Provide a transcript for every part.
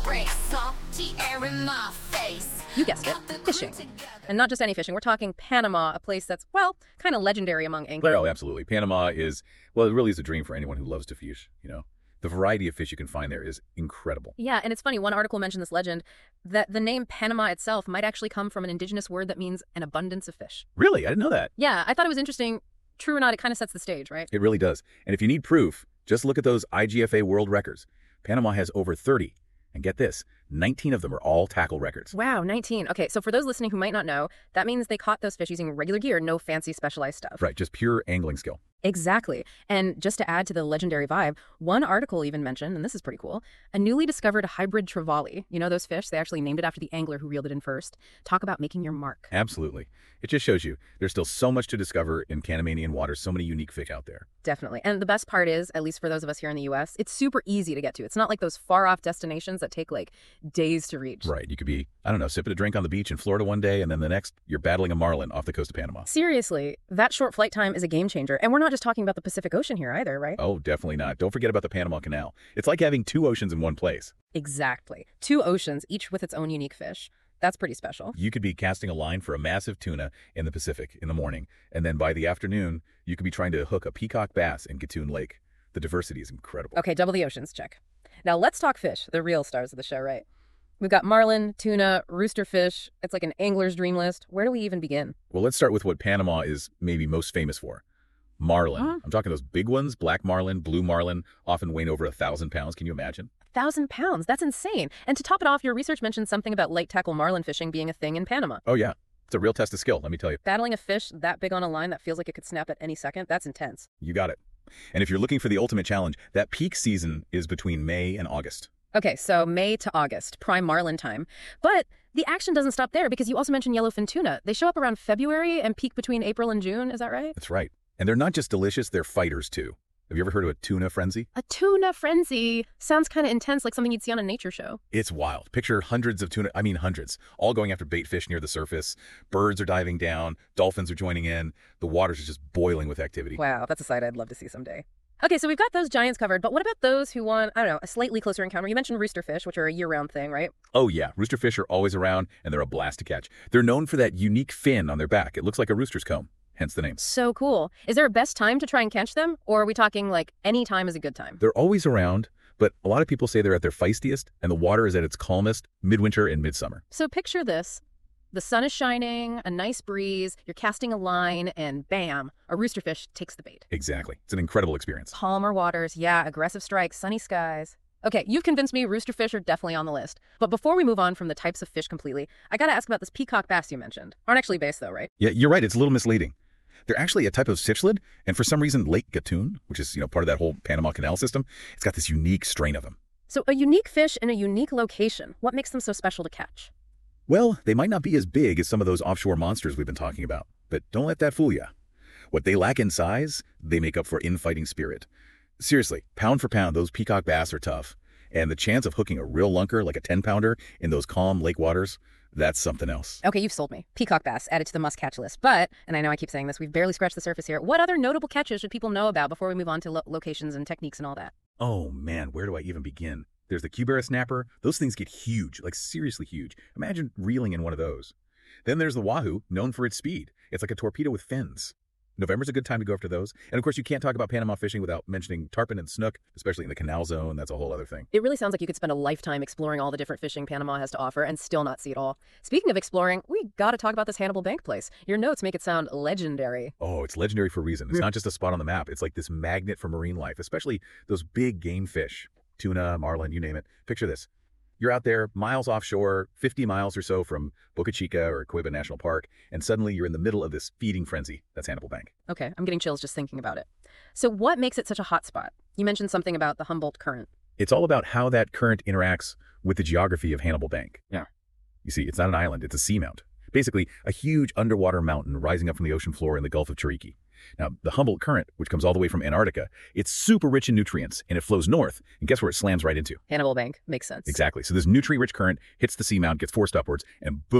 break salty air in my face. You guessed it, fishing. And not just any fishing. We're talking Panama, a place that's, well, kind of legendary among anglers. Well, absolutely. Panama is, well, it really is a dream for anyone who loves to fish, you know. The variety of fish you can find there is incredible. Yeah, and it's funny, one article mentioned this legend that the name Panama itself might actually come from an indigenous word that means an abundance of fish. Really? I didn't know that. Yeah, I thought it was interesting. True or not, it kind of sets the stage, right? It really does. And if you need proof, just look at those IGFA world records. Panama has over 30. And get this, 19 of them are all tackle records. Wow, 19. Okay, so for those listening who might not know, that means they caught those fish using regular gear, no fancy specialized stuff. Right, just pure angling skill. Exactly. And just to add to the legendary vibe, one article even mentioned, and this is pretty cool, a newly discovered hybrid trevally. You know those fish? They actually named it after the angler who reeled it in first. Talk about making your mark. Absolutely. It just shows you there's still so much to discover in Panamanian waters, so many unique fish out there. Definitely. And the best part is, at least for those of us here in the U.S., it's super easy to get to. It's not like those far-off destinations that take like days to reach. Right. You could be, I don't know, sipping a drink on the beach in Florida one day, and then the next, you're battling a marlin off the coast of Panama. Seriously, that short flight time is a game changer. And we're not just talking about the Pacific Ocean here either, right? Oh, definitely not. Don't forget about the Panama Canal. It's like having two oceans in one place. Exactly. Two oceans, each with its own unique fish. That's pretty special. You could be casting a line for a massive tuna in the Pacific in the morning, and then by the afternoon, you could be trying to hook a peacock bass in Gatun Lake. The diversity is incredible. Okay, double the oceans, check. Now let's talk fish, the real stars of the show, right? We've got marlin, tuna, roosterfish. It's like an angler's dream list. Where do we even begin? Well, let's start with what Panama is maybe most famous for. Marlin. Huh? I'm talking those big ones, black marlin, blue marlin, often weighing over 1,000 pounds. Can you imagine? 1,000 pounds. That's insane. And to top it off, your research mentioned something about light tackle marlin fishing being a thing in Panama. Oh, yeah. It's a real test of skill, let me tell you. Battling a fish that big on a line that feels like it could snap at any second, that's intense. You got it. And if you're looking for the ultimate challenge, that peak season is between May and August. Okay, so May to August, prime marlin time. But the action doesn't stop there because you also mentioned yellowfin tuna. They show up around February and peak between April and June, is that right? That's right. And they're not just delicious, they're fighters, too. Have you ever heard of a tuna frenzy? A tuna frenzy sounds kind of intense, like something you'd see on a nature show. It's wild. Picture hundreds of tuna, hundreds, all going after bait fish near the surface. Birds are diving down. Dolphins are joining in. The waters are just boiling with activity. Wow, that's a sight I'd love to see someday. Okay, so we've got those giants covered, but what about those who want, I don't know, a slightly closer encounter? You mentioned roosterfish, which are a year-round thing, right? Oh, yeah. Roosterfish are always around, and they're a blast to catch. They're known for that unique fin on their back. It looks like a rooster's comb, hence the name. So cool. Is there a best time to try and catch them, or are we talking like any time is a good time? They're always around, but a lot of people say they're at their feistiest, and the water is at its calmest midwinter and midsummer. So picture this. The sun is shining, a nice breeze, you're casting a line, and bam, a roosterfish takes the bait. Exactly. It's an incredible experience. Calmer waters, yeah, aggressive strikes, sunny skies. Okay, you've convinced me roosterfish are definitely on the list. But before we move on from the types of fish completely, I gotta ask about this peacock bass you mentioned. Aren't actually bass though, right? Yeah, you're right. It's a little misleading. They're actually a type of cichlid, and for some reason, Lake Gatun, which is, part of that whole Panama Canal system, it's got this unique strain of them. So a unique fish in a unique location. What makes them so special to catch? Well, they might not be as big as some of those offshore monsters we've been talking about, but don't let that fool you. What they lack in size, they make up for infighting spirit. Seriously, pound for pound, those peacock bass are tough, and the chance of hooking a real lunker like a 10-pounder in those calm lake waters, that's something else. Okay, you've sold me. Peacock bass added to the must-catch list. But, and I know I keep saying this, we've barely scratched the surface here. What other notable catches should people know about before we move on to locations and techniques and all that? Oh man, where do I even begin? There's the Cubera snapper. Those things get huge, like seriously huge. Imagine reeling in one of those. Then there's the wahoo, known for its speed. It's like a torpedo with fins. November's a good time to go after those. And of course, you can't talk about Panama fishing without mentioning tarpon and snook, especially in the canal zone. That's a whole other thing. It really sounds like you could spend a lifetime exploring all the different fishing Panama has to offer and still not see it all. Speaking of exploring, we gotta talk about this Hannibal Bank place. Your notes make it sound legendary. Oh, it's legendary for a reason. It's not just a spot on the map. It's like this magnet for marine life, especially those big game fish. Tuna, marlin, you name it. Picture this. You're out there miles offshore, 50 miles or so from Boca Chica or Coiba National Park, and suddenly you're in the middle of this feeding frenzy. That's Hannibal Bank. Okay, I'm getting chills just thinking about it. So what makes it such a hot spot? You mentioned something about the Humboldt Current. It's all about how that current interacts with the geography of Hannibal Bank. Yeah. You see, it's not an island, it's a seamount. Basically, a huge underwater mountain rising up from the ocean floor in the Gulf of Chiriqui. Now, the Humboldt Current, which comes all the way from Antarctica, it's super rich in nutrients, and it flows north, and guess where it slams right into? Hannibal Bank. Makes sense. Exactly. So this nutrient-rich current hits the seamount, gets forced upwards, and boom,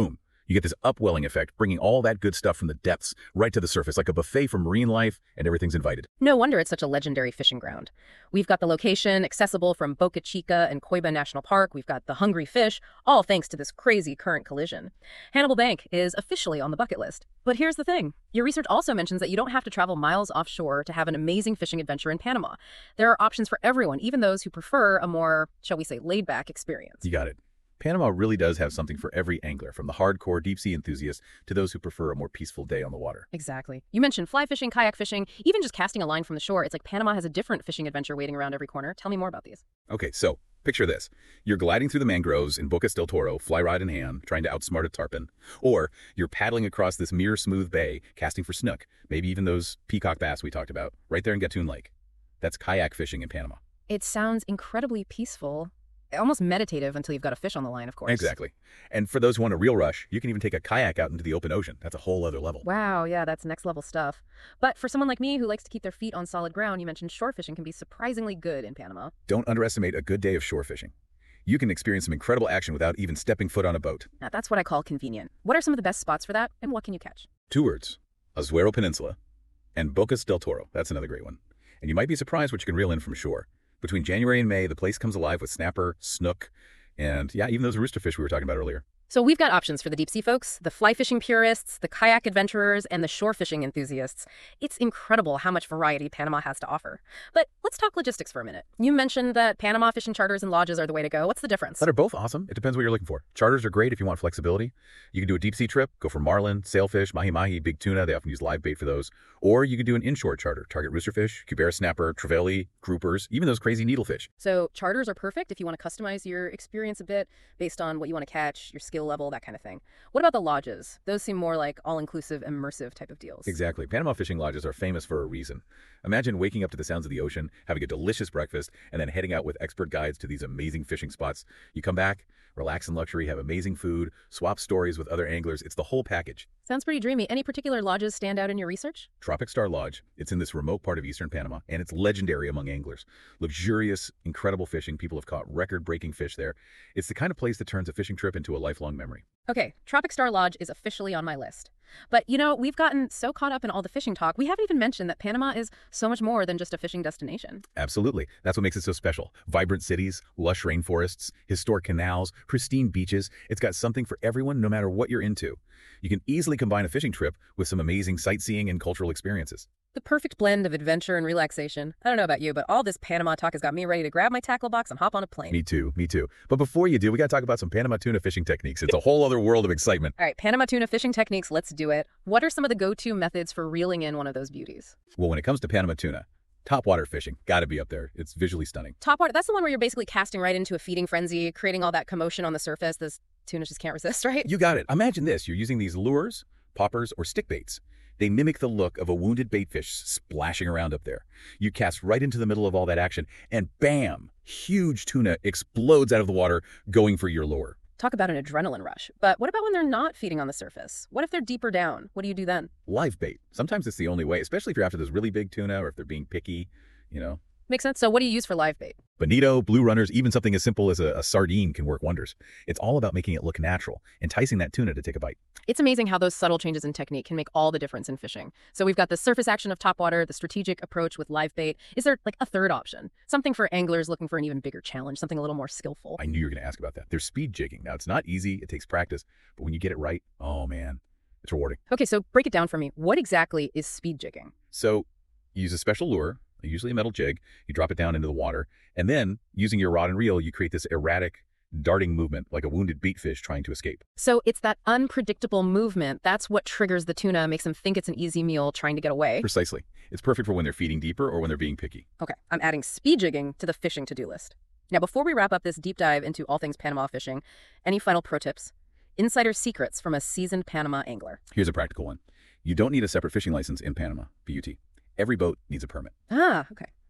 You get this upwelling effect, bringing all that good stuff from the depths right to the surface, like a buffet from marine life, and everything's invited. No wonder it's such a legendary fishing ground. We've got the location accessible from Boca Chica and Coiba National Park. We've got the hungry fish, all thanks to this crazy current collision. Hannibal Bank is officially on the bucket list. But here's the thing. Your research also mentions that you don't have to travel miles offshore to have an amazing fishing adventure in Panama. There are options for everyone, even those who prefer a more, shall we say, laid-back experience. You got it. Panama really does have something for every angler, from the hardcore deep-sea enthusiast to those who prefer a more peaceful day on the water. Exactly. You mentioned fly fishing, kayak fishing, even just casting a line from the shore. It's like Panama has a different fishing adventure waiting around every corner. Tell me more about these. Okay, so picture this. You're gliding through the mangroves in Bocas del Toro, fly rod in hand, trying to outsmart a tarpon. Or you're paddling across this mirror-smooth bay, casting for snook, maybe even those peacock bass we talked about, right there in Gatun Lake. That's kayak fishing in Panama. It sounds incredibly peaceful. Almost meditative until you've got a fish on the line, of course. Exactly. And for those who want a real rush, you can even take a kayak out into the open ocean. That's a whole other level. Wow, yeah, that's next level stuff. But for someone like me who likes to keep their feet on solid ground, you mentioned shore fishing can be surprisingly good in Panama. Don't underestimate a good day of shore fishing. You can experience some incredible action without even stepping foot on a boat. Now, that's what I call convenient. What are some of the best spots for that, and what can you catch? 2 words: Azuero Peninsula and Bocas del Toro. That's another great one. And you might be surprised what you can reel in from shore. Between January and May, the place comes alive with snapper, snook, and yeah, even those rooster fish we were talking about earlier. So we've got options for the deep sea folks, the fly fishing purists, the kayak adventurers, and the shore fishing enthusiasts. It's incredible how much variety Panama has to offer. But let's talk logistics for a minute. You mentioned that Panama fishing charters and lodges are the way to go. What's the difference? They're both awesome. It depends what you're looking for. Charters are great if you want flexibility. You can do a deep sea trip, go for marlin, sailfish, mahi-mahi, big tuna. They often use live bait for those. Or you can do an inshore charter, target roosterfish, cubera snapper, trevally, groupers, even those crazy needlefish. So charters are perfect if you want to customize your experience a bit based on what you want to catch, your skill level, that kind of thing. What about the lodges? Those seem more like all-inclusive, immersive type of deals. Exactly. Panama fishing lodges are famous for a reason. Imagine waking up to the sounds of the ocean, having a delicious breakfast, and then heading out with expert guides to these amazing fishing spots. You come back, relax in luxury, have amazing food, swap stories with other anglers. It's the whole package. Sounds pretty dreamy. Any particular lodges stand out in your research? Tropic Star Lodge. It's in this remote part of eastern Panama, and it's legendary among anglers. Luxurious, incredible fishing. People have caught record-breaking fish there. It's the kind of place that turns a fishing trip into a lifelong memory. Okay, Tropic Star Lodge is officially on my list. But, we've gotten so caught up in all the fishing talk, we haven't even mentioned that Panama is so much more than just a fishing destination. Absolutely. That's what makes it so special. Vibrant cities, lush rainforests, historic canals, pristine beaches. It's got something for everyone, no matter what you're into. You can easily combine a fishing trip with some amazing sightseeing and cultural experiences. The perfect blend of adventure and relaxation. I don't know about you, but all this Panama talk has got me ready to grab my tackle box and hop on a plane. Me too. But before you do, we got to talk about some Panama tuna fishing techniques. It's a whole other world of excitement. All right, Panama tuna fishing techniques, let's do it. What are some of the go-to methods for reeling in one of those beauties? Well, when it comes to Panama tuna, topwater fishing, got to be up there. It's visually stunning. Topwater, that's the one where you're basically casting right into a feeding frenzy, creating all that commotion on the surface. Those tunas just can't resist, right? You got it. Imagine this. You're using these lures, poppers, or stick baits. They mimic the look of a wounded baitfish splashing around up there. You cast right into the middle of all that action, and bam! Huge tuna explodes out of the water, going for your lure. Talk about an adrenaline rush. But what about when they're not feeding on the surface? What if they're deeper down? What do you do then? Live bait. Sometimes it's the only way, especially if you're after those really big tuna or if they're being picky, Makes sense. So what do you use for live bait? Bonito, blue runners, even something as simple as a sardine can work wonders. It's all about making it look natural, enticing that tuna to take a bite. It's amazing how those subtle changes in technique can make all the difference in fishing. So we've got the surface action of topwater, the strategic approach with live bait. Is there like a third option? Something for anglers looking for an even bigger challenge, something a little more skillful? I knew you were going to ask about that. There's speed jigging. Now, it's not easy. It takes practice. But when you get it right, oh man, it's rewarding. Okay, so break it down for me. What exactly is speed jigging? So you use a special lure, usually a metal jig. You drop it down into the water. And then, using your rod and reel, you create this erratic, darting movement like a wounded baitfish trying to escape. So it's that unpredictable movement. That's what triggers the tuna, makes them think it's an easy meal trying to get away. Precisely. It's perfect for when they're feeding deeper or when they're being picky. Okay, I'm adding speed jigging to the fishing to-do list. Now, before we wrap up this deep dive into all things Panama fishing, any final pro tips? Insider secrets from a seasoned Panama angler. Here's a practical one. You don't need a separate fishing license in Panama, BUT. Every boat needs a permit. Ah, okay.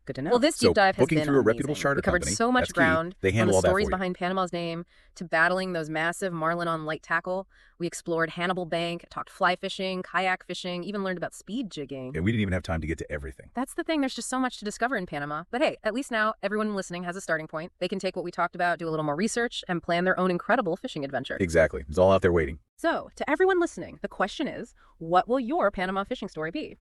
Good to know. Well, this deep dive has booking been through a amazing. reputable charter We covered company, so much that's key. ground, They from handle the all that stories for you. behind Panama's name to battling those massive marlin on light tackle. We explored Hannibal Bank, talked fly fishing, kayak fishing, even learned about speed jigging. And we didn't even have time to get to everything. That's the thing. There's just so much to discover in Panama. But hey, at least now everyone listening has a starting point. They can take what we talked about, do a little more research, and plan their own incredible fishing adventure. Exactly. It's all out there waiting. So, to everyone listening, the question is, what will your Panama fishing story be?